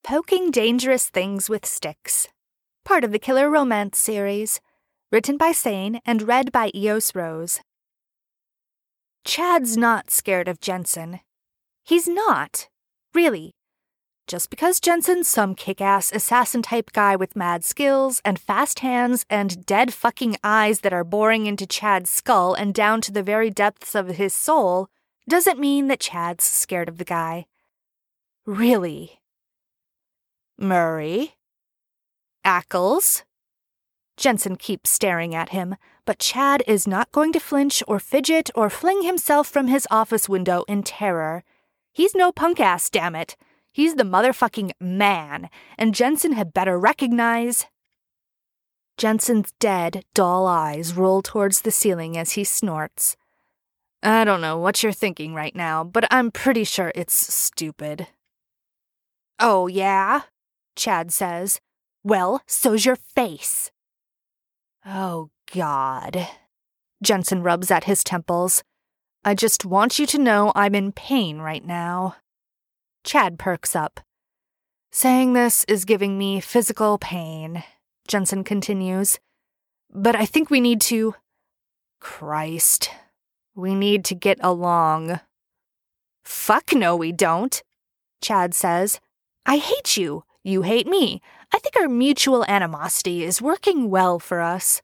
Poking Dangerous Things with Sticks, part of the Killer Romance series, written by Sane and read by Eos Rose. Chad's not scared of Jensen. He's not, really. Just because Jensen's some kick-ass assassin-type guy with mad skills and fast hands and dead fucking eyes that are boring into Chad's skull and down to the very depths of his soul doesn't mean that Chad's scared of the guy. Really. Murray? Ackles? Jensen keeps staring at him, but Chad is not going to flinch or fidget or fling himself from his office window in terror. He's no punk-ass, damn it. He's the motherfucking man, and Jensen had better recognize. Jensen's dead, dull eyes roll towards the ceiling as he snorts. I don't know what you're thinking right now, but I'm pretty sure it's stupid. Oh, yeah? Chad says. Well, so's your face. Oh, God. Jensen rubs at his temples. I just want you to know I'm in pain right now. Chad perks up. Saying this is giving me physical pain, Jensen continues. But I think we need to... Christ. We need to get along. Fuck no, we don't, Chad says. I hate you. You hate me. I think our mutual animosity is working well for us.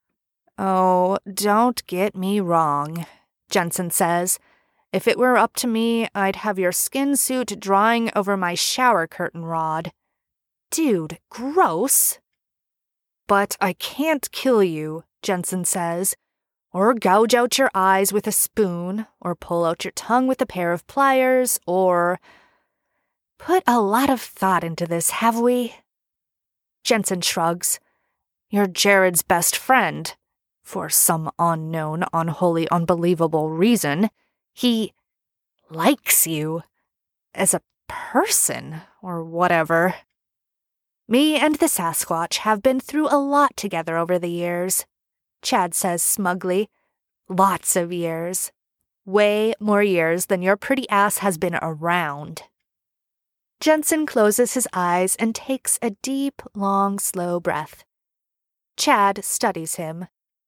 Oh, don't get me wrong, Jensen says. If it were up to me, I'd have your skin suit drying over my shower curtain rod. Dude, gross. But I can't kill you, Jensen says, or gouge out your eyes with a spoon, or pull out your tongue with a pair of pliers, or... Put a lot of thought into this, have we? Jensen shrugs. You're Jared's best friend. For some unknown, unholy, unbelievable reason, he likes you. As a person, or whatever. Me and the Sasquatch have been through a lot together over the years, Chad says smugly. Lots of years. Way more years than your pretty ass has been around. Jensen closes his eyes and takes a deep, long, slow breath. Chad studies him.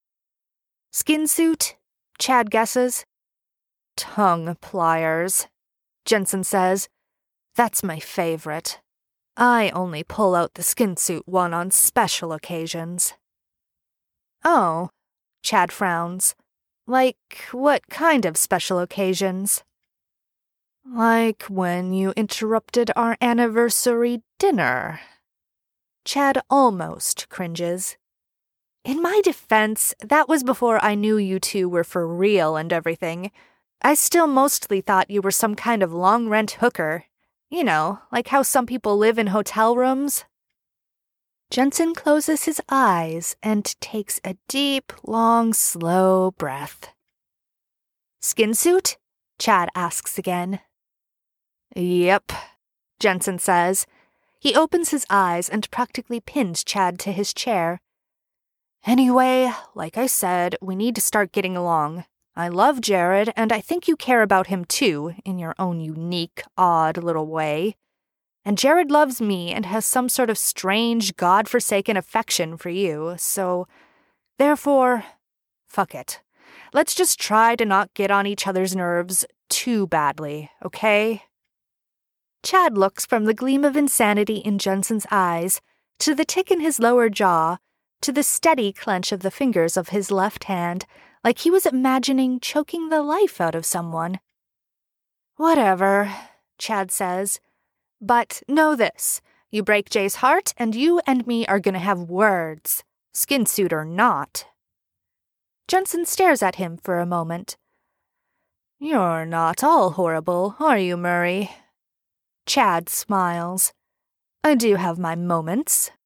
Skin suit? Chad guesses. Tongue pliers, Jensen says. That's my favorite. I only pull out the skin suit one on special occasions. Oh, Chad frowns. Like what kind of special occasions? Like when you interrupted our anniversary dinner. Chad almost cringes. In my defense, that was before I knew you two were for real and everything. I still mostly thought you were some kind of long-rent hooker. You know, like how some people live in hotel rooms. Jensen closes his eyes and takes a deep, long, slow breath. Skin suit? Chad asks again. Yep, Jensen says. He opens his eyes and practically pins Chad to his chair. Anyway, like I said, we need to start getting along. I love Jared, and I think you care about him too, in your own unique, odd little way. And Jared loves me and has some sort of strange, God-forsaken affection for you, so... Therefore, fuck it. Let's just try to not get on each other's nerves too badly, okay? Chad looks from the gleam of insanity in Jensen's eyes to the tick in his lower jaw to the steady clench of the fingers of his left hand, like he was imagining choking the life out of someone. Whatever, Chad says. But know this. You break Jay's heart, and you and me are gonna have words. Skin suit or not. Jensen stares at him for a moment. You're not all horrible, are you, Murray? Chad smiles. I do have my moments.